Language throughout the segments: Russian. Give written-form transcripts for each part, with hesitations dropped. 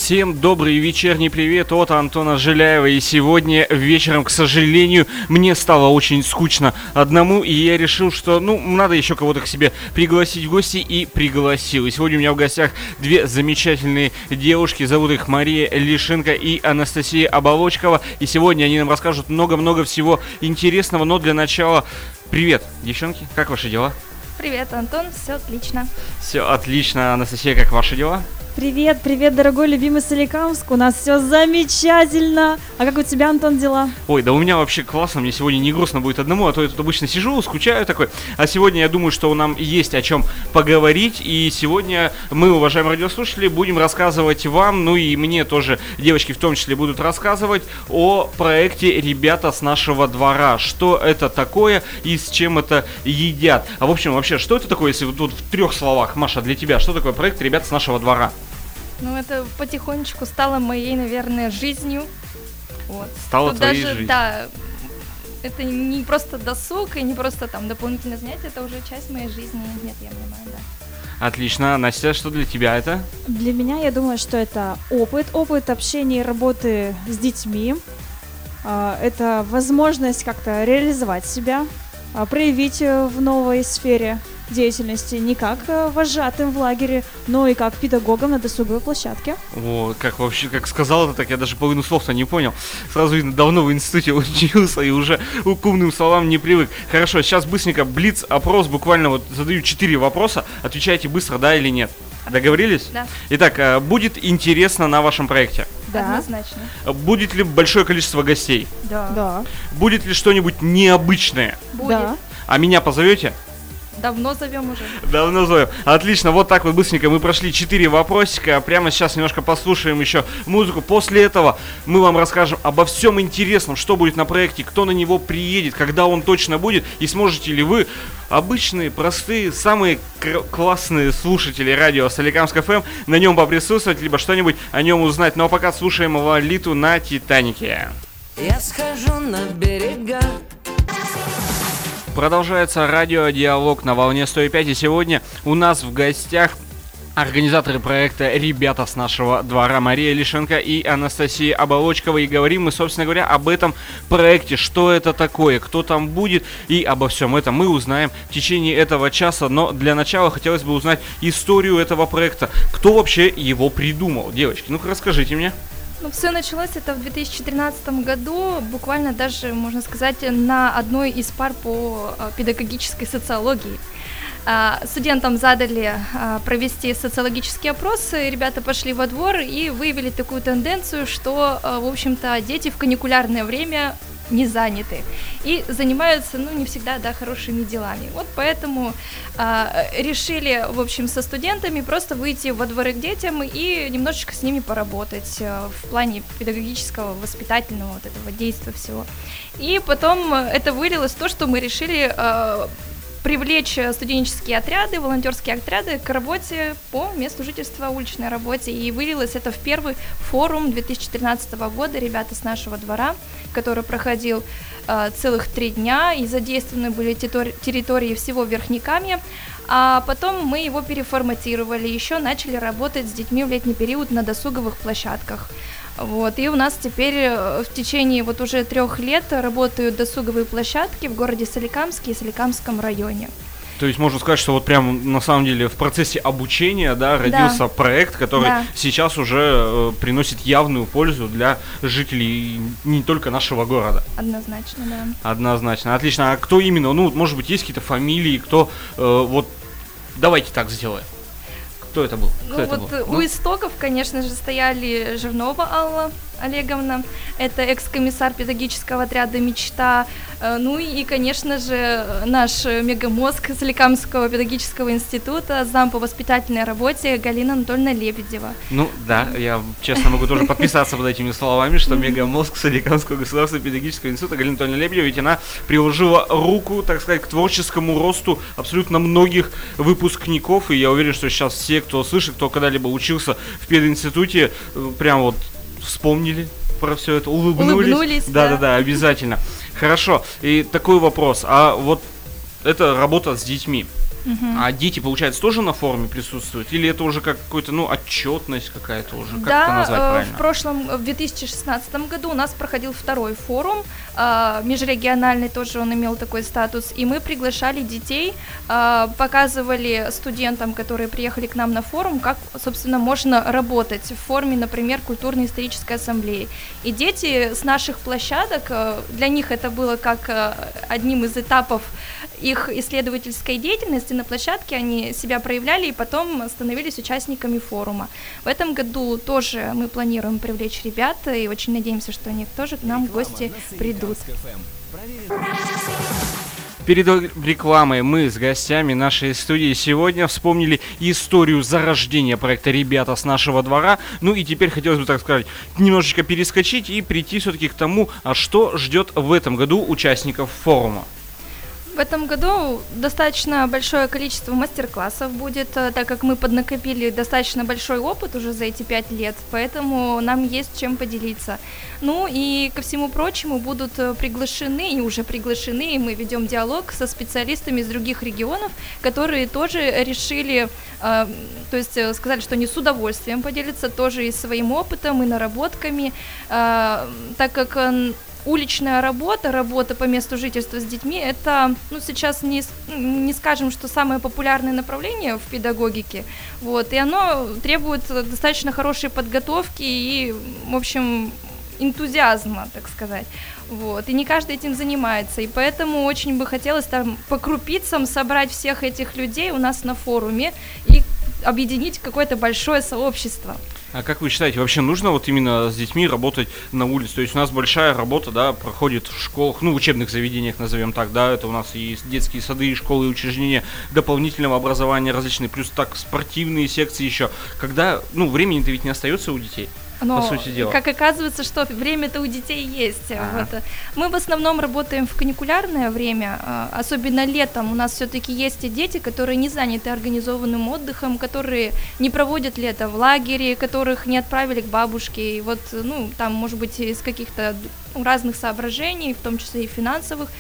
Всем добрый вечерний привет от Антона Жиляева. И сегодня вечером, к сожалению, мне стало очень скучно одному, и я решил, что, надо еще кого-то к себе пригласить в гости, и пригласил. И сегодня у меня в гостях две замечательные девушки, зовут их Мария Лишенко и Анастасия Оболочкова. И сегодня они нам расскажут много-много всего интересного, но для начала... Привет, девчонки, как ваши дела? Привет, Антон, все отлично. Все отлично. Анастасия, как ваши дела? Привет, привет, дорогой любимый Соликамск, у нас все замечательно. А как у тебя, Антон, дела? Ой, да у меня вообще классно, мне сегодня не грустно будет одному, а то я тут обычно сижу, скучаю такой. А сегодня я думаю, что нам есть о чем поговорить, и сегодня мы, уважаемые радиослушатели, будем рассказывать вам, и мне тоже, девочки в том числе, будут рассказывать о проекте «Ребята с нашего двора». Что это такое и с чем это едят. А в общем, вообще, что это такое, если тут в 3 словах, Маша, для тебя, что такое проект «Ребята с нашего двора»? Это потихонечку стало моей, наверное, жизнью. Вот. Стало тут твоей даже, жизнью. Да, это не просто досуг и не просто там дополнительное занятие, это уже часть моей жизни. Нет, я понимаю, да. Отлично. Настя, что для тебя это? Для меня, я думаю, что это опыт общения и работы с детьми. Это возможность как-то реализовать себя, проявить в новой сфере деятельности не как вожатым в лагере, но и как педагогом на досуговой площадке. Вот, как сказал это, так я даже половину слов-то не понял. Сразу видно, давно в институте учился и уже к умным словам не привык. Хорошо, сейчас быстренько блиц-опрос, буквально задаю 4 вопроса, отвечайте быстро, да или нет. Договорились? Да. Итак, будет интересно на вашем проекте? Да. Однозначно. Будет ли большое количество гостей? Да. Будет ли что-нибудь необычное? Будет. Да. А меня позовете? Давно зовем уже. Давно зовем. Отлично, вот так вот быстренько мы прошли 4 вопросика. Прямо сейчас немножко послушаем еще музыку. После этого мы вам расскажем обо всем интересном, что будет на проекте, кто на него приедет, когда он точно будет, и сможете ли вы, обычные, простые, самые классные слушатели радио Соликамск ФМ, на нем поприсутствовать, либо что-нибудь о нем узнать. Ну а пока слушаем Лолиту на Титанике. Я схожу на берега. Продолжается радиодиалог на волне 105, и сегодня у нас в гостях организаторы проекта «Ребята с нашего двора» Мария Лишенко и Анастасия Оболочкова. И говорим мы, собственно говоря, об этом проекте, что это такое, кто там будет, и обо всем этом мы узнаем в течение этого часа. Но для начала хотелось бы узнать историю этого проекта. Кто вообще его придумал? Девочки, ну-ка расскажите мне. Все началось это в 2013 году, буквально даже, можно сказать, на одной из пар по педагогической социологии. Студентам задали провести социологический опрос, ребята пошли во двор и выявили такую тенденцию, что, в общем-то, дети в каникулярное время не заняты и занимаются, не всегда, хорошими делами. Вот поэтому решили, в общем, со студентами просто выйти во дворы к детям и немножечко с ними поработать в плане педагогического, воспитательного вот этого действия всего. И потом это вылилось в то, что мы решили привлечь студенческие отряды, волонтерские отряды к работе по месту жительства, уличной работе. И вылилось это в первый форум 2013 года «Ребята с нашего двора», который проходил целых 3 дня, и задействованы были территории всего Верхнекамья. А потом мы его переформатировали, еще начали работать с детьми в летний период на досуговых площадках. Вот, и у нас теперь в течение уже 3 лет работают досуговые площадки в городе Соликамске и Соликамском районе. То есть можно сказать, что прям на самом деле в процессе обучения, родился проект, который сейчас уже приносит явную пользу для жителей не только нашего города. Однозначно, да. Однозначно. Отлично. А кто именно? Может быть, есть какие-то фамилии, кто давайте так сделаем. Кто это был? У истоков, конечно же, стояли Жирнова Алла Олеговна, это экс-комиссар педагогического отряда «Мечта», и, конечно же, наш мегамозг Соликамского педагогического института, зам по воспитательной работе Галина Анатольевна Лебедева. Я честно могу тоже подписаться под этими словами, что мегамозг Соликамского государственного педагогического института Галина Анатольевна Лебедева, ведь она приложила руку, так сказать, к творческому росту абсолютно многих выпускников, и я уверен, что сейчас все, кто слышит, кто когда-либо учился в пединституте, прям вспомнили про все это, улыбнулись. Да, обязательно. Хорошо. И такой вопрос. А это работа с детьми. А дети, получается, тоже на форуме присутствуют? Или это уже как какой-то, отчетность какая-то уже? Как это назвать правильно? В 2016 году у нас проходил второй форум, межрегиональный тоже он имел такой статус, и мы приглашали детей, показывали студентам, которые приехали к нам на форум, как, собственно, можно работать в форме, например, культурно-исторической ассамблеи. И дети с наших площадок, для них это было как одним из этапов их исследовательской деятельности. На площадке они себя проявляли и потом становились участниками форума. В этом году тоже мы планируем привлечь ребят и очень надеемся, что они тоже к нам в гости придут. Перед рекламой мы с гостями нашей студии сегодня вспомнили историю зарождения проекта «Ребята с нашего двора». Ну и теперь хотелось бы, так сказать, немножечко перескочить и прийти все-таки к тому, что ждет в этом году участников форума. В этом году достаточно большое количество мастер-классов будет, так как мы поднакопили достаточно большой опыт уже за эти 5 лет, поэтому нам есть чем поделиться. Ну и ко всему прочему будут приглашены, и уже приглашены, и мы ведем диалог со специалистами из других регионов, которые тоже решили, то есть сказали, что они с удовольствием поделятся тоже и своим опытом, и наработками, так как уличная работа по месту жительства с детьми, это, сейчас не скажем, что самое популярное направление в педагогике, и оно требует достаточно хорошей подготовки и, в общем, энтузиазма, так сказать. И не каждый этим занимается, и поэтому очень бы хотелось там по крупицам собрать всех этих людей у нас на форуме и объединить какое-то большое сообщество. А как вы считаете, вообще нужно именно с детьми работать на улице? То есть у нас большая работа, проходит в школах, в учебных заведениях, назовем так, это у нас и детские сады, и школы, и учреждения дополнительного образования различные, плюс так спортивные секции еще. Когда, времени-то ведь не остается у детей. Но, по сути дела. Как оказывается, что время-то у детей есть. Мы в основном работаем в каникулярное время, особенно летом. У нас все-таки есть и дети, которые не заняты организованным отдыхом, которые не проводят лето в лагере, которых не отправили к бабушке. И там, может быть, из каких-то разных соображений, в том числе и финансовых.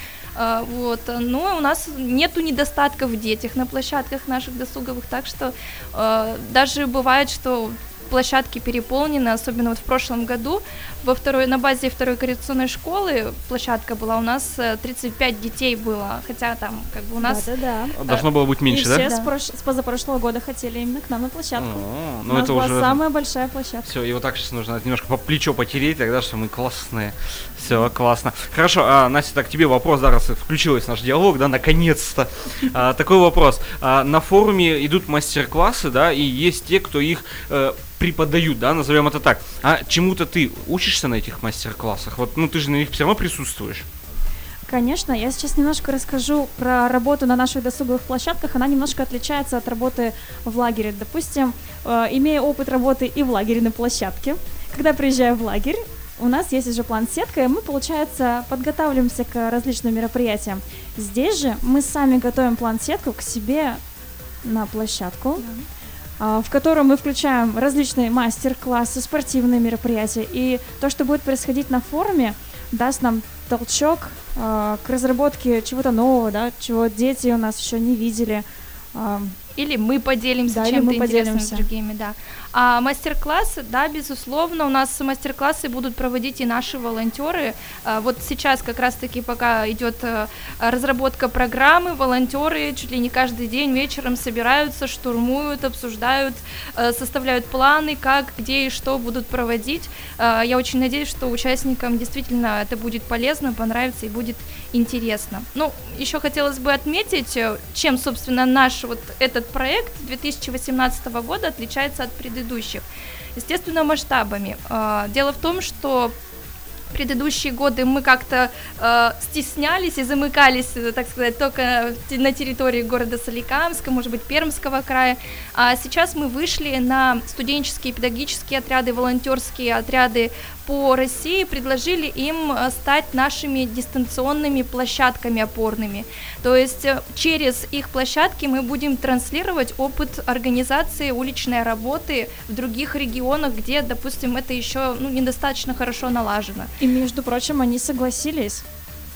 Но у нас нету недостатков в детях на площадках наших досуговых, так что даже бывает, что площадки переполнены, особенно в прошлом году. На базе второй коррекционной школы площадка была, у нас 35 детей было, хотя там у нас... Должно было быть меньше, и все с позапрошлого года хотели именно к нам на площадку. У нас это была уже самая большая площадка. Все, и так сейчас нужно немножко по плечо потереть, тогда что мы классные. Все, классно. Хорошо, Настя, так тебе вопрос, раз включилась в наш диалог, наконец-то. Такой вопрос. На форуме идут мастер-классы, и есть те, кто их преподают, назовем это так. А чему-то ты учишься на этих мастер-классах? Ты же на них все равно присутствуешь. Конечно, я сейчас немножко расскажу про работу на наших досуговых площадках. Она немножко отличается от работы в лагере. Допустим, имея опыт работы и в лагерной площадке, когда приезжаю в лагерь, у нас есть уже план-сетка, и мы, получается, подготавливаемся к различным мероприятиям. Здесь же мы сами готовим план-сетку к себе на площадку, в котором мы включаем различные мастер-классы, спортивные мероприятия. И то, что будет происходить на форуме, даст нам толчок к разработке чего-то нового, чего дети у нас еще не видели. Или мы поделимся чем-то интересным с другими, А мастер-классы, безусловно, у нас мастер-классы будут проводить и наши волонтеры. Сейчас как раз-таки пока идет разработка программы, волонтеры чуть ли не каждый день вечером собираются, штурмуют, обсуждают, составляют планы, как, где и что будут проводить. Я очень надеюсь, что участникам действительно это будет полезно, понравится и будет интересно. Еще хотелось бы отметить, чем, собственно, наш этот проект 2018 года отличается от предыдущих. Естественно, масштабами. Дело в том, что предыдущие годы мы как-то стеснялись и замыкались, так сказать, только на территории города Соликамска, может быть, Пермского края. А сейчас мы вышли на студенческие педагогические отряды, волонтерские отряды по России, предложили им стать нашими дистанционными площадками опорными. То есть через их площадки мы будем транслировать опыт организации уличной работы в других регионах, где, допустим, это еще недостаточно хорошо налажено. И, между прочим, они согласились.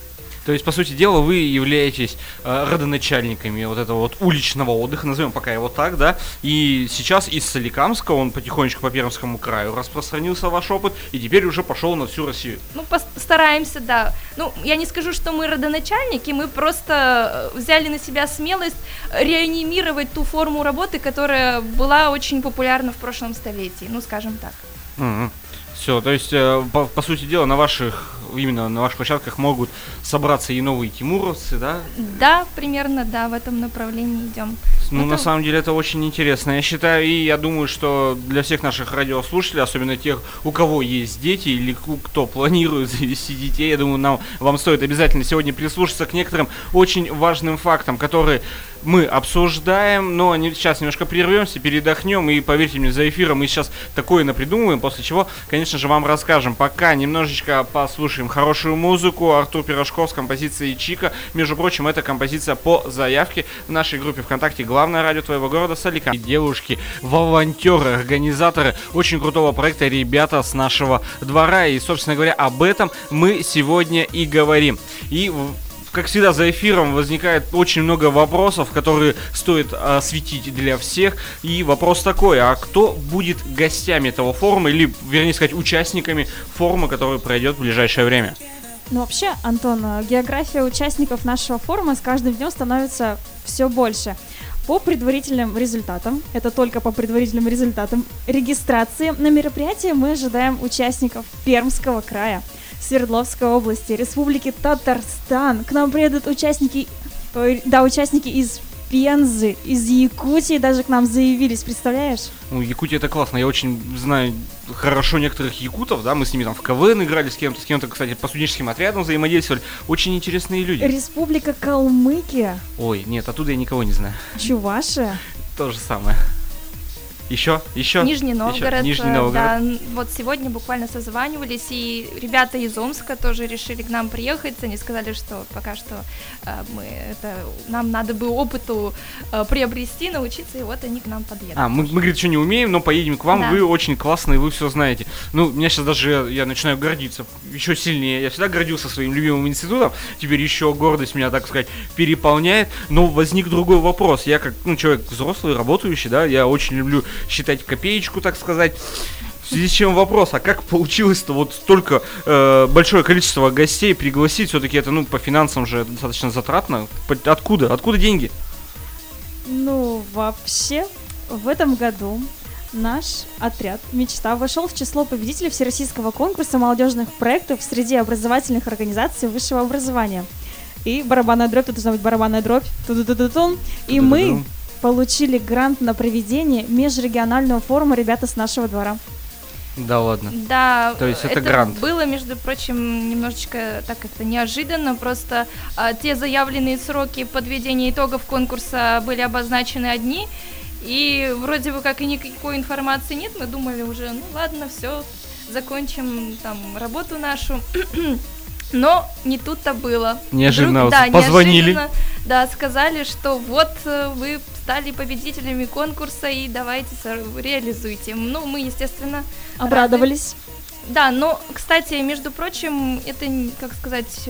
То есть, по сути дела, вы являетесь родоначальниками вот этого вот уличного отдыха, назовем пока его так, да, и сейчас из Соликамска он потихонечку по Пермскому краю распространился ваш опыт, и теперь уже пошел на всю Россию. Ну, постараемся, да. Ну, я не скажу, что мы родоначальники, мы просто взяли на себя смелость реанимировать ту форму работы, которая была очень популярна в прошлом столетии, ну, скажем так. Все, то есть, по сути дела, именно на ваших площадках могут собраться и новые тимуровцы, да? Да, примерно, да, в этом направлении идем. Ну, на самом деле, это очень интересно, я считаю, и я думаю, что для всех наших радиослушателей, особенно тех, у кого есть дети, или кто планирует завести детей, я думаю, вам стоит обязательно сегодня прислушаться к некоторым очень важным фактам, которые мы обсуждаем, но сейчас немножко прервемся, передохнем, и поверьте мне, за эфиром мы сейчас такое напридумываем, после чего, конечно же, вам расскажем. Пока немножечко послушаем хорошую музыку. Артур Пирожков с композицией «Чика». Между прочим, это композиция по заявке в нашей группе ВКонтакте «Главное радио твоего города» Соликам. Девушки, волонтеры, организаторы очень крутого проекта, ребята с нашего двора. И, собственно говоря, об этом мы сегодня и говорим. И как всегда, за эфиром возникает очень много вопросов, которые стоит осветить для всех. И вопрос такой, а кто будет гостями этого форума, или, вернее сказать, участниками форума, который пройдет в ближайшее время? Ну, вообще, Антон, география участников нашего форума с каждым днем становится все больше. По предварительным результатам, это только по предварительным результатам регистрации на мероприятие, мы ожидаем участников Пермского края, Свердловской области, Республики Татарстан. К нам приедут участники из Пензы, из Якутии даже к нам заявились, представляешь? Ну, Якутия это классно, я очень знаю хорошо некоторых якутов, да, мы с ними там в КВН играли с кем-то, кстати, по студенческим отрядам взаимодействовали, очень интересные люди. Республика Калмыкия. Ой, нет, оттуда я никого не знаю. Чувашия. То же самое. Еще? Нижний Новгород, Нижний Новгород. Да, вот сегодня буквально созванивались, и ребята из Омска тоже решили к нам приехать, они сказали, что пока что нам надо бы опыту приобрести, научиться, и вот они к нам подъедут. Мы, говорит, еще не умеем, но поедем к вам, да. Вы очень классные, вы все знаете. Ну, меня сейчас даже, я начинаю гордиться еще сильнее, я всегда гордился своим любимым институтом, теперь еще гордость меня, так сказать, переполняет, но возник другой вопрос, я как, человек взрослый, работающий, да, я очень люблю считать копеечку, так сказать. В связи с чем вопрос, а как получилось-то вот столько большое количество гостей пригласить? Все-таки это, по финансам же достаточно затратно. Откуда деньги? Ну, вообще, в этом году наш отряд «Мечта» вошел в число победителей Всероссийского конкурса молодежных проектов среди образовательных организаций высшего образования. И барабанная дробь, тут должна быть барабанная дробь. И мы получили грант на проведение межрегионального форума «Ребята с нашего двора». Да ладно? Да. То есть это грант? Было, между прочим, немножечко так как-то неожиданно, просто те заявленные сроки подведения итогов конкурса были обозначены одни, и вроде бы как и никакой информации нет, мы думали уже, ладно, все, закончим там работу нашу. Но не тут-то было. Неожиданно позвонили. Да, сказали, что вот вы стали победителями конкурса и давайте реализуйте. Мы, естественно, обрадовались. Рады. Да, но, кстати, между прочим, это, как сказать,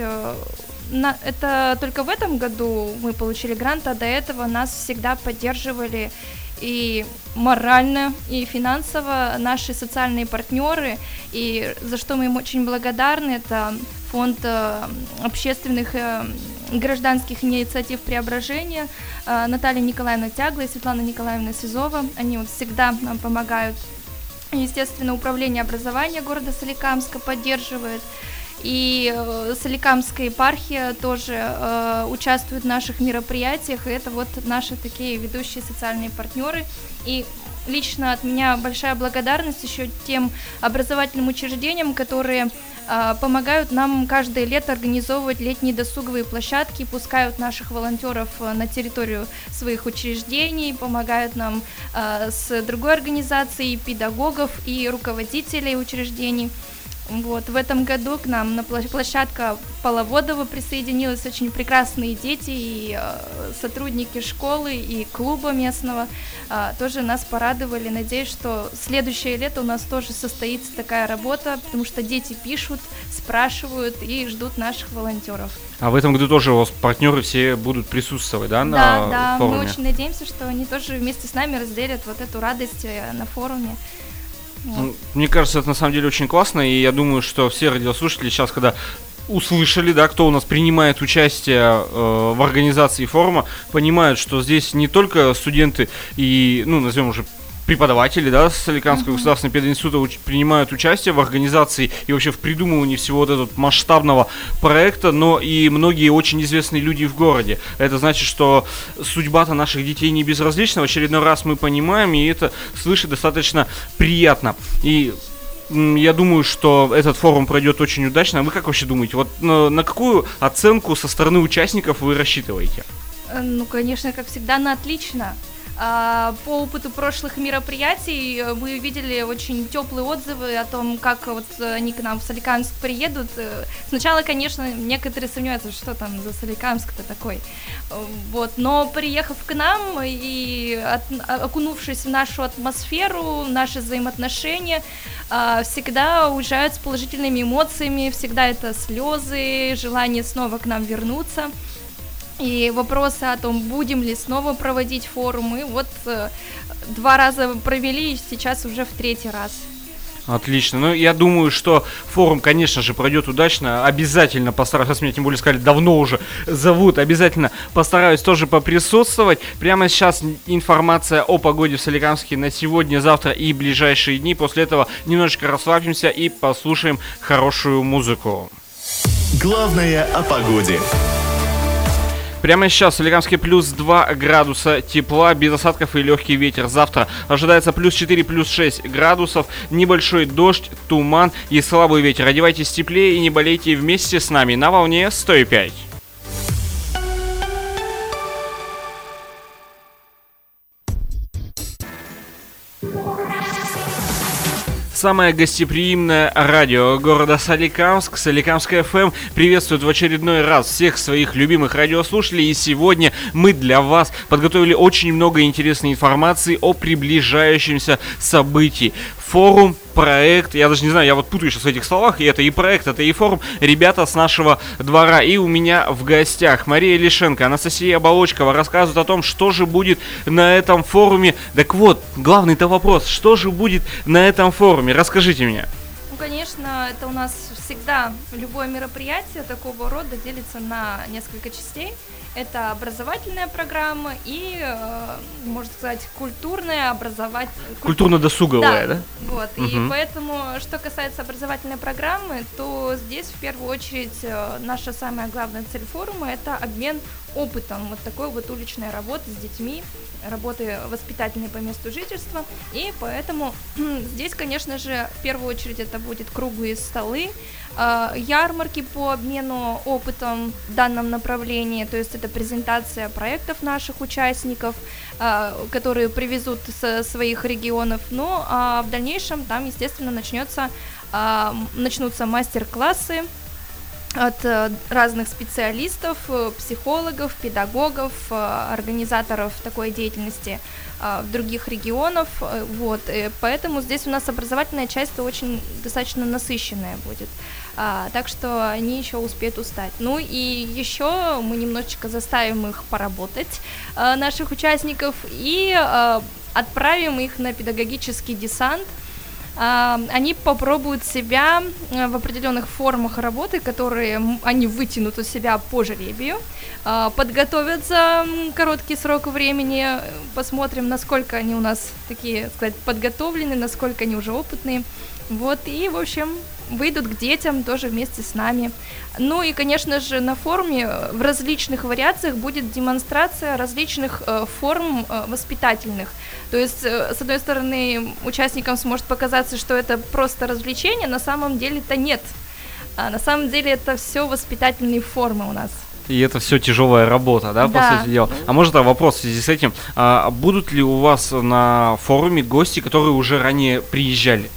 это только в этом году мы получили грант, а до этого нас всегда поддерживали и морально, и финансово наши социальные партнеры, и за что мы им очень благодарны, это фонд общественных и гражданских инициатив преображения, Наталья Николаевна Тягла и Светлана Николаевна Сизова, они всегда нам помогают. Естественно, управление образования города Соликамска поддерживает, и Соликамская епархия тоже участвует в наших мероприятиях, и это вот наши такие ведущие социальные партнеры. И лично от меня большая благодарность еще тем образовательным учреждениям, которые помогают нам каждое лето организовывать летние досуговые площадки, пускают наших волонтеров на территорию своих учреждений, помогают нам с другой организацией, педагогов и руководителей учреждений. Вот, в этом году к нам на площадка Половодова присоединилась очень прекрасные дети и сотрудники школы и клуба местного тоже нас порадовали. Надеюсь, что следующее лето у нас тоже состоится такая работа, потому что дети пишут, спрашивают и ждут наших волонтеров. А в этом году тоже у вас партнеры все будут присутствовать, да, на форуме? Мы очень надеемся, что они тоже вместе с нами разделят вот эту радость на форуме. Вот. Мне кажется, это на самом деле очень классно, и я думаю, что все радиослушатели сейчас, когда услышали, да, кто у нас принимает участие в организации форума, понимают, что здесь не только студенты и, ну, назовем уже преподаватели, да, Соликамского государственного пединститута принимают участие в организации и вообще в придумывании всего вот этого масштабного проекта, но и многие очень известные люди в городе. Это значит, что судьба-то наших детей не безразлична. В очередной раз мы понимаем, и это слышать достаточно приятно. И я думаю, что этот форум пройдет очень удачно. А вы как вообще думаете, вот на какую оценку со стороны участников вы рассчитываете? Ну, конечно, как всегда, на отлично. По опыту прошлых мероприятий мы видели очень теплые отзывы о том, как вот они к нам в Соликамск приедут. Сначала, конечно, некоторые сомневаются, что там за Соликамск-то такой. Вот. Но приехав к нам и окунувшись в нашу атмосферу, в наши взаимоотношения, всегда уезжают с положительными эмоциями, всегда это слезы, желание снова к нам вернуться. И вопросы о том, будем ли снова проводить форумы, вот 2 раза провели, и сейчас уже в 3-й раз. Отлично. Ну, я думаю, что форум, конечно же, пройдет удачно. Обязательно постараюсь, раз мне тем более сказали, давно уже зовут, обязательно постараюсь тоже поприсутствовать. Прямо сейчас информация о погоде в Соликамске на сегодня, завтра и ближайшие дни. После этого немножечко расслабимся и послушаем хорошую музыку. Главное о погоде. Прямо сейчас в Соликамске плюс 2 градуса тепла, без осадков и легкий ветер. Завтра ожидается плюс 4, плюс 6 градусов, небольшой дождь, туман и слабый ветер. Одевайтесь теплее и не болейте вместе с нами на волне 105. Самое гостеприимное радио города Соликамск, Соликамская ФМ, приветствует в очередной раз всех своих любимых радиослушателей. И сегодня мы для вас подготовили очень много интересной информации о приближающемся событии. Форум, проект, я даже не знаю, я вот путаю сейчас в этих словах, и это и проект, это и форум, ребята с нашего двора. И у меня в гостях Мария Лишенко, Анастасия Болочкова рассказывают о том, что же будет на этом форуме. Так вот, главный-то вопрос, что же будет на этом форуме? Расскажите мне. Ну, конечно, это у нас всегда любое мероприятие такого рода делится на несколько частей. Это образовательная программа и, можно сказать, культурно-досуговая, да? Вот, и поэтому, что касается образовательной программы, то здесь в первую очередь наша самая главная цель форума – это обмен опытом вот такой вот уличной работы с детьми, работы воспитательной по месту жительства. И поэтому здесь, конечно же, в первую очередь это будет круглые столы, ярмарки по обмену опытом в данном направлении, то есть это презентация проектов наших участников, которые привезут со своих регионов. Ну, а в дальнейшем там, естественно, начнутся мастер-классы от разных специалистов, психологов, педагогов, организаторов такой деятельности в других регионах. Вот. И поэтому здесь у нас образовательная часть очень достаточно насыщенная будет. Так что они еще успеют устать. Ну и еще мы немножечко заставим их поработать, наших участников, и отправим их на педагогический десант. Они попробуют себя в определенных формах работы, которые они вытянут у себя по жребию, подготовят за короткий срок времени, посмотрим, насколько они у нас такие, сказать, подготовлены, насколько они уже опытные. Вот, и, в общем, выйдут к детям тоже вместе с нами. Ну и, конечно же, на форуме в различных вариациях будет демонстрация различных форм воспитательных. То есть, с одной стороны, участникам сможет показаться, что это просто развлечение, на самом деле это нет. На самом деле это все воспитательные формы у нас. И это все тяжелая работа, да, по сути дела. А может, вопрос в связи с этим. Будут ли у вас на форуме гости, которые уже ранее приезжали?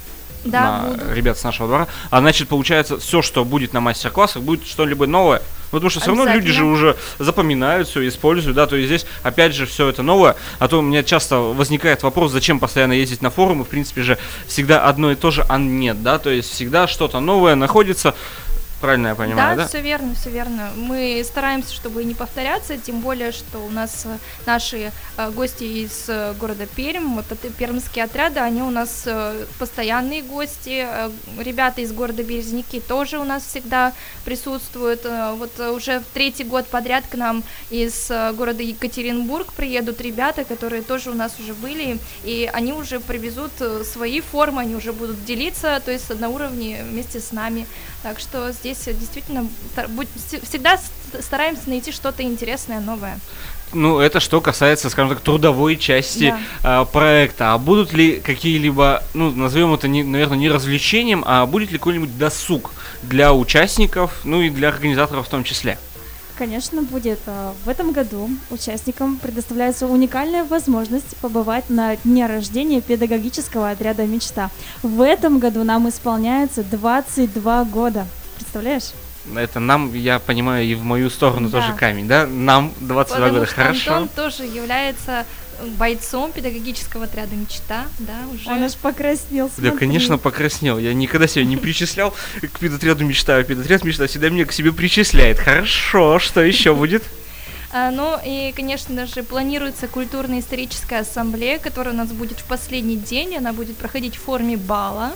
Да, на буду. ребят с нашего двора. А значит, получается, все, что будет на мастер-классах, будет что-либо новое. Ну, потому что все равно люди же уже запоминают все, используют, да, то есть здесь, опять же, все это новое. А то у меня часто возникает вопрос, зачем постоянно ездить на форумы, в принципе же всегда одно и то же, а нет, да, то есть всегда что-то новое находится. Правильно я понимаю, да? Да, все верно, все верно. Мы стараемся, чтобы не повторяться, тем более, что у нас наши гости из города Пермь, вот это пермские отряды, они у нас постоянные гости. Ребята из города Березники тоже у нас всегда присутствуют. Вот уже в 3-й год подряд к нам из города Екатеринбург приедут ребята, которые тоже у нас уже были, и они уже привезут свои формы, они уже будут делиться, то есть на уровне вместе с нами. Так что здесь действительно всегда стараемся найти что-то интересное, новое. Ну, это что касается, скажем так, трудовой части проекта. А будут ли какие-либо, ну, назовем это, наверное, не развлечением, а будет ли какой-нибудь досуг для участников, ну и для организаторов в том числе? Конечно, будет. В этом году участникам предоставляется уникальная возможность побывать на дне рождения педагогического отряда «Мечта». В этом году нам исполняется 22 года. Представляешь? Это нам, я понимаю, и в мою сторону тоже камень, да? Нам 22 года, хорошо. Антон тоже является бойцом педагогического отряда «Мечта», да, уже. Он аж покраснел, смотри. Да, конечно, покраснел. Я никогда себя не причислял к педотряду «Мечта», а педотряд «Мечта» всегда меня к себе причисляет. Хорошо, что еще будет? Ну и, конечно же, планируется культурно-историческая ассамблея, которая у нас будет в последний день, она будет проходить в форме бала,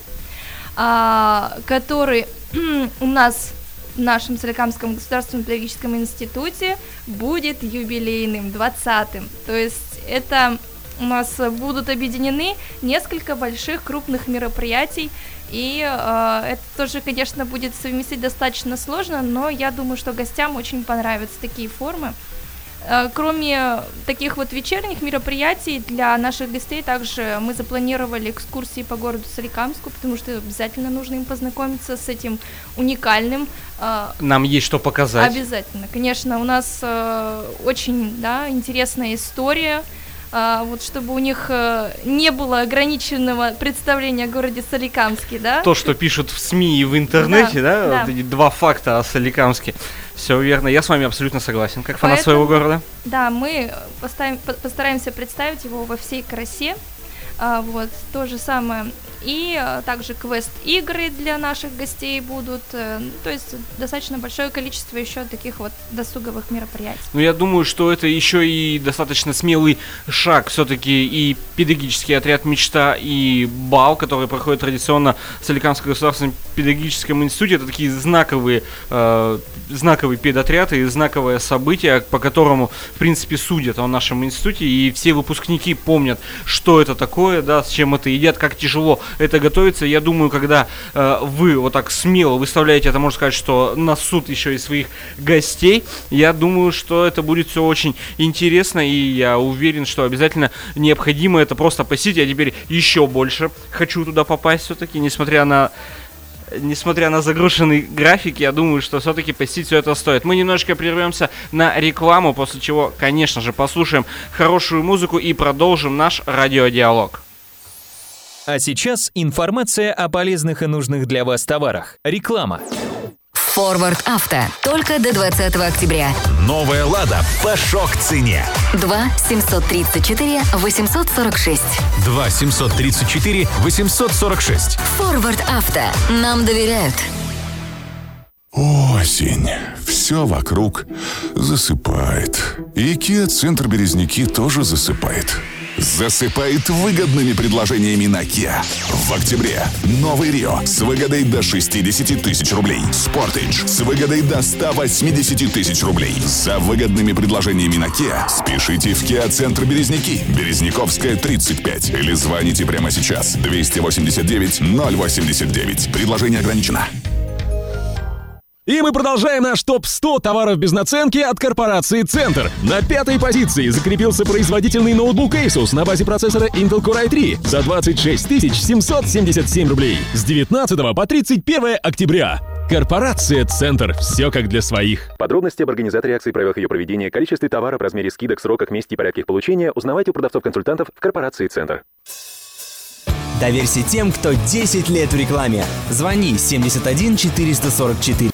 который у нас в нашем Соликамском государственном педагогическом институте будет юбилейным, 20-м. То есть это у нас будут объединены несколько больших крупных мероприятий, и это тоже, конечно, будет совместить достаточно сложно, но я думаю, что гостям очень понравятся такие формы. Кроме таких вот вечерних мероприятий, для наших гостей также мы запланировали экскурсии по городу Соликамску, потому что обязательно нужно им познакомиться с этим уникальным. Нам есть что показать. Обязательно. Конечно, у нас очень, да, интересная история. Вот чтобы у них не было ограниченного представления о городе Соликамске, да? То, что пишут в СМИ и в интернете, да? Вот эти 2 факта о Соликамске. Все верно, я с вами абсолютно согласен, как фанат своего города. Да, мы постараемся представить его во всей красе. Вот, то же самое. И также квест-игры для наших гостей будут. То есть достаточно большое количество еще таких вот досуговых мероприятий. Ну, я думаю, что это еще и достаточно смелый шаг. Все-таки и педагогический отряд «Мечта», и бал, который проходит традиционно в Соликамском государственном педагогическом институте. Это такие знаковый педотряд и знаковое событие, по которому, в принципе, судят о нашем институте. И все выпускники помнят, что это такое, да, с чем это едят, как тяжело это готовится. Я думаю, когда вы вот так смело выставляете, это можно сказать, что на суд еще и своих гостей, я думаю, что это будет все очень интересно, и я уверен, что обязательно необходимо это просто посетить. Я теперь еще больше хочу туда попасть все-таки, несмотря на загруженный график, я думаю, что все-таки посетить все это стоит. Мы немножечко прервемся на рекламу, после чего, конечно же, послушаем хорошую музыку и продолжим наш радиодиалог. А сейчас информация о полезных и нужных для вас товарах. Реклама. Форвард Авто. Только до 20 октября. Новая «Лада» по шок-цене. 2 734 846. 2 734 846. Форвард Авто. Нам доверяют. Осень. Все вокруг засыпает. И Kia-центр Березники тоже засыпает. Засыпает выгодными предложениями на Kia. В октябре новый Рио с выгодой до 60 тысяч рублей. Sportage с выгодой до 180 тысяч рублей. За выгодными предложениями на Kia спешите в Kia-центр Березники. Березниковская, 35. Или звоните прямо сейчас. 289 089. Предложение ограничено. И мы продолжаем наш топ-100 товаров без наценки от корпорации «Центр». На 5-й позиции закрепился производительный ноутбук Asus на базе процессора Intel Core i3 за 26 777 рублей с 19 по 31 октября. Корпорация «Центр». Все как для своих. Подробности об организаторе акции, правилах ее проведения, количестве товаров, размере скидок, сроках, месте и порядке их получения узнавайте у продавцов-консультантов в корпорации «Центр». Доверься тем, кто 10 лет в рекламе. Звони 71 444.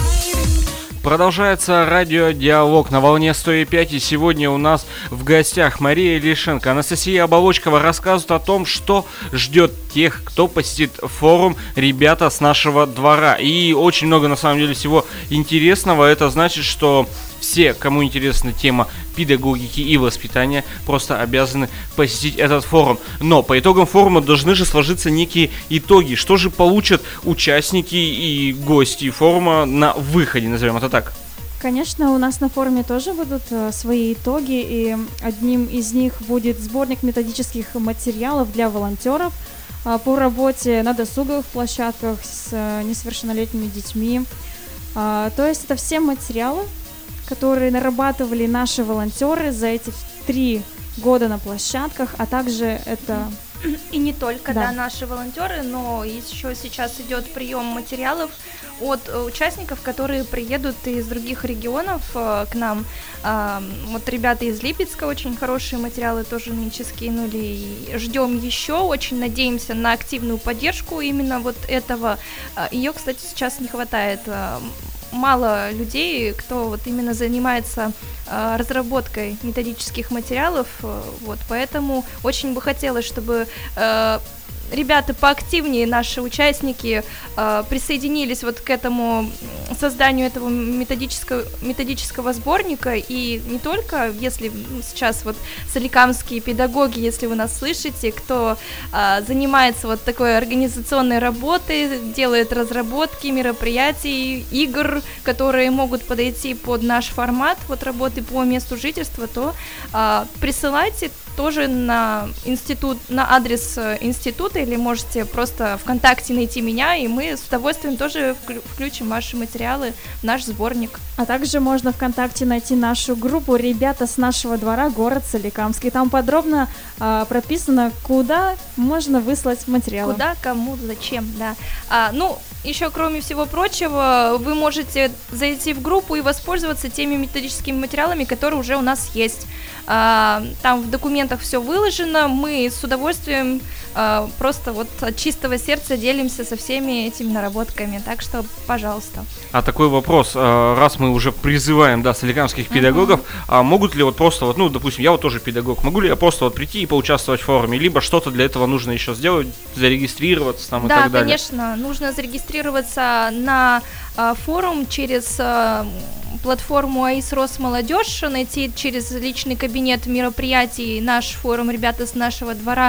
Продолжается радиодиалог на волне 105, и сегодня у нас в гостях Мария Лишенко, Анастасия Оболочкова рассказывают о том, что ждет тех, кто посетит форум «Ребята с нашего двора». И очень много, на самом деле, всего интересного. Это значит, что все, кому интересна тема педагогики и воспитания, просто обязаны посетить этот форум. Но по итогам форума должны же сложиться некие итоги. Что же получат участники и гости форума на выходе, назовем это так? Конечно, у нас на форуме тоже будут свои итоги, и одним из них будет сборник методических материалов для волонтеров по работе на досуговых площадках с несовершеннолетними детьми. То есть это все материалы, которые нарабатывали наши волонтеры за эти 3 года на площадках, а также это... И не только, да, наши волонтеры, но еще сейчас идет прием материалов от участников, которые приедут из других регионов к нам. Вот ребята из Липецка очень хорошие материалы тоже нынче скинули. И ждем еще, очень надеемся на активную поддержку именно вот этого. Ее, кстати, сейчас не хватает. Мало людей, кто вот именно занимается разработкой методических материалов, вот, поэтому очень бы хотелось, чтобы ребята поактивнее, наши участники, присоединились вот к этому созданию этого методического сборника, и не только, если сейчас вот соликамские педагоги, если вы нас слышите, кто занимается вот такой организационной работой, делает разработки мероприятий, игр, которые могут подойти под наш формат вот работы по месту жительства, то присылайте тоже на институт, на адрес института, или можете просто ВКонтакте найти меня, и мы с удовольствием тоже включим ваши материалы в наш сборник. А также можно ВКонтакте найти нашу группу «Ребята с нашего двора», город Соликамский. Там подробно прописано, куда можно выслать материалы. Куда, кому, зачем, да. Еще, кроме всего прочего, вы можете зайти в группу и воспользоваться теми методическими материалами, которые уже у нас есть. Там в документах все выложено, мы с удовольствием просто вот от чистого сердца делимся со всеми этими наработками, так что, пожалуйста. А такой вопрос, раз мы уже призываем, да, соликамских педагогов, а могут ли вот просто, вот, ну, допустим, я вот тоже педагог, могу ли я просто вот прийти и поучаствовать в форуме, либо что-то для этого нужно еще сделать, зарегистрироваться там и так далее? Да, конечно, нужно зарегистрироваться на форум через платформу АИС Росмолодежь, найти через личный кабинет мероприятий наш форум «Ребята с нашего двора»,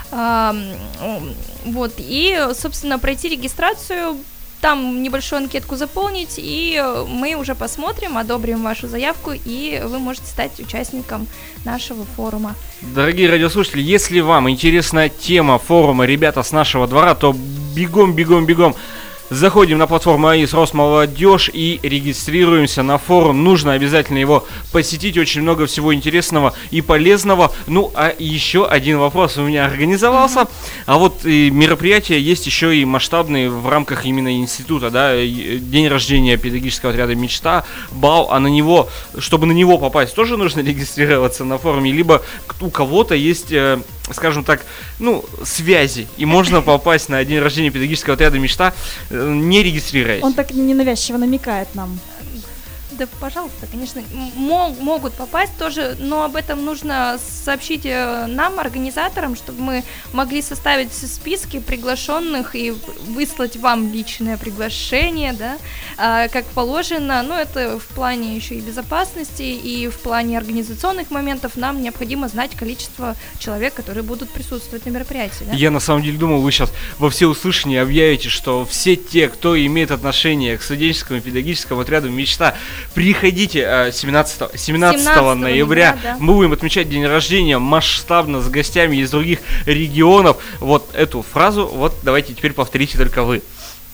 вот, и, собственно, пройти регистрацию, там небольшую анкетку заполнить, и мы уже посмотрим, одобрим вашу заявку, и вы можете стать участником нашего форума. Дорогие радиослушатели, если вам интересна тема форума «Ребята с нашего двора», то бегом заходим на платформу АИС Росмолодежь и регистрируемся на форум. Нужно обязательно его посетить, очень много всего интересного и полезного. Ну, а еще один вопрос у меня организовался. А вот мероприятия есть еще и масштабные в рамках именно института, да, день рождения педагогического отряда «Мечта», бал, а на него, чтобы на него попасть, тоже нужно регистрироваться на форуме, либо у кого-то есть, скажем так, ну, связи, и можно попасть на день рождения педагогического отряда «Мечта», не регистрируясь. Он так ненавязчиво намекает нам. Да, пожалуйста, конечно, могут попасть тоже, но об этом нужно сообщить нам, организаторам, чтобы мы могли составить списки приглашенных и выслать вам личное приглашение, да, как положено. Но это в плане еще и безопасности, и в плане организационных моментов нам необходимо знать количество человек, которые будут присутствовать на мероприятии. Да? Я на самом деле думал, вы сейчас во всеуслышание объявите, что все те, кто имеет отношение к студенческому педагогическому отряду «Мечта», приходите 17 ноября, да. Мы будем отмечать день рождения масштабно с гостями из других регионов. Вот эту фразу, вот давайте теперь повторите только вы.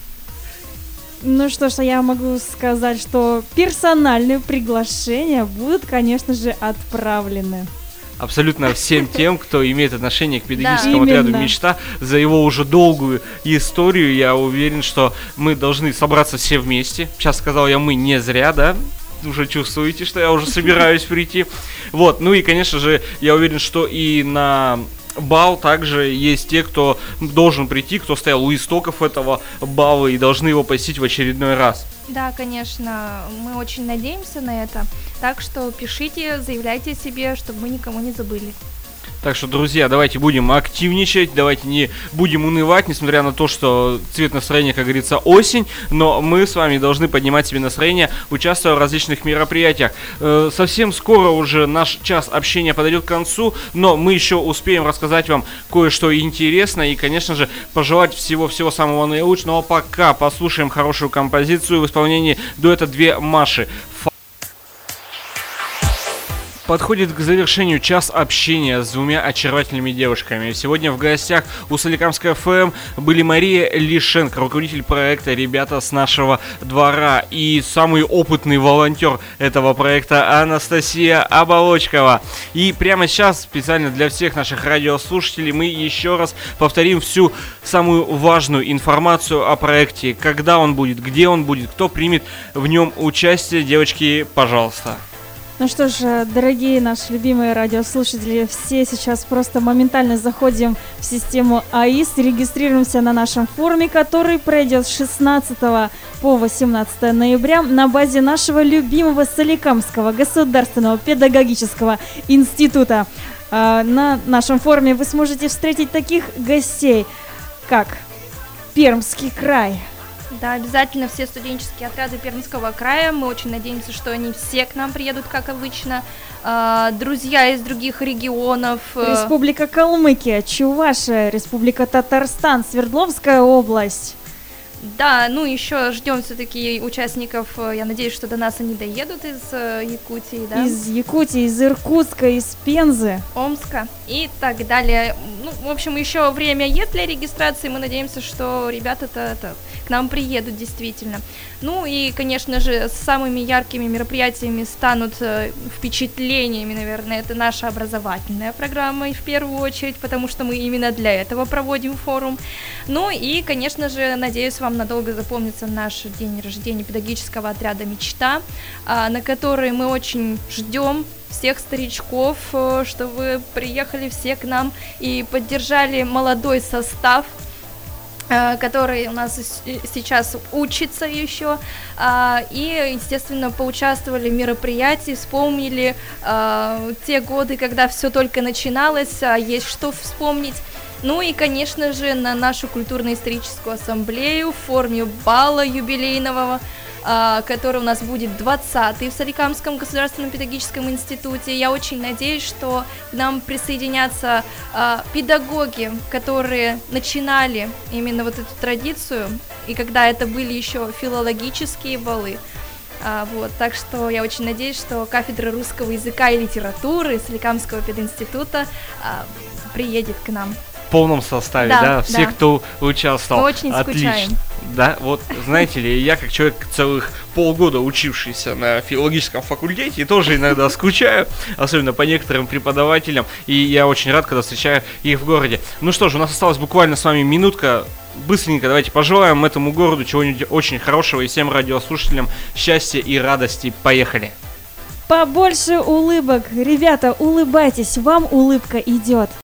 Ну что ж, я могу сказать, что персональные приглашения будут, конечно же, отправлены. Абсолютно всем тем, кто имеет отношение к педагогическому отряду «Мечта». За его уже долгую историю я уверен, что мы должны собраться все вместе. Сейчас сказал я «мы» не зря, да? Уже чувствуете, что я уже собираюсь прийти. Вот, ну и, конечно же, я уверен, что и на бал, также есть те, кто должен прийти, кто стоял у истоков этого бала и должны его посетить в очередной раз. Да, конечно, мы очень надеемся на это, так что пишите, заявляйте о себе, чтобы мы никому не забыли. Так что, друзья, давайте будем активничать, давайте не будем унывать, несмотря на то, что цвет настроения, как говорится, осень, но мы с вами должны поднимать себе настроение, участвуя в различных мероприятиях. Совсем скоро уже наш час общения подойдет к концу, но мы еще успеем рассказать вам кое-что интересное и, конечно же, пожелать всего-всего самого наилучшего. Пока послушаем хорошую композицию в исполнении дуэта «Две Маши». Подходит к завершению час общения с двумя очаровательными девушками. Сегодня в гостях у Соликамской ФМ были Мария Лишенко, руководитель проекта «Ребята с нашего двора», и самый опытный волонтер этого проекта Анастасия Оболочкова. И прямо сейчас, специально для всех наших радиослушателей, мы еще раз повторим всю самую важную информацию о проекте. Когда он будет, где он будет, кто примет в нем участие. Девочки, пожалуйста. Ну что ж, дорогие наши любимые радиослушатели, все сейчас просто моментально заходим в систему АИС, регистрируемся на нашем форуме, который пройдет с 16 по 18 ноября на базе нашего любимого Соликамского государственного педагогического института. На нашем форуме вы сможете встретить таких гостей, как Пермский край. Да, обязательно все студенческие отряды Пермского края. Мы очень надеемся, что они все к нам приедут, как обычно. Друзья из других регионов. Республика Калмыкия, Чувашия, Республика Татарстан, Свердловская область. Да, ну еще ждем все-таки участников. Я надеюсь, что до нас они доедут из Якутии, да? Из Якутии, из Иркутска, из Пензы, Омска и так далее. Ну, в общем, еще время есть для регистрации. Мы надеемся, что ребята-то к нам приедут действительно. Ну и, конечно же, самыми яркими мероприятиями станут впечатлениями, наверное, это наша образовательная программа, и в первую очередь, потому что мы именно для этого проводим форум. Ну и, конечно же, надеюсь, вам надолго запомнится наш день рождения педагогического отряда «Мечта», на который мы очень ждем всех старичков, чтобы вы приехали все к нам и поддержали молодой состав, который у нас сейчас учится еще, и, естественно, поучаствовали в мероприятии, вспомнили те годы, когда все только начиналось, есть что вспомнить. Ну и, конечно же, на нашу культурно-историческую ассамблею в форме бала юбилейного, который у нас будет 20-й в Соликамском государственном педагогическом институте. Я очень надеюсь, что к нам присоединятся педагоги, которые начинали именно вот эту традицию, и когда это были еще филологические балы. Вот, так что я очень надеюсь, что кафедра русского языка и литературы Соликамского пединститута приедет к нам. В полном составе, да? Все, да, кто участвовал. Мы очень скучаем. Да, вот, знаете ли, я как человек целых полгода учившийся на филологическом факультете, тоже иногда скучаю, особенно по некоторым преподавателям, и я очень рад, когда встречаю их в городе. Ну что ж, у нас осталась буквально с вами минутка. Быстренько давайте пожелаем этому городу чего-нибудь очень хорошего и всем радиослушателям счастья и радости. Поехали! Побольше улыбок. Ребята, улыбайтесь, вам улыбка идет.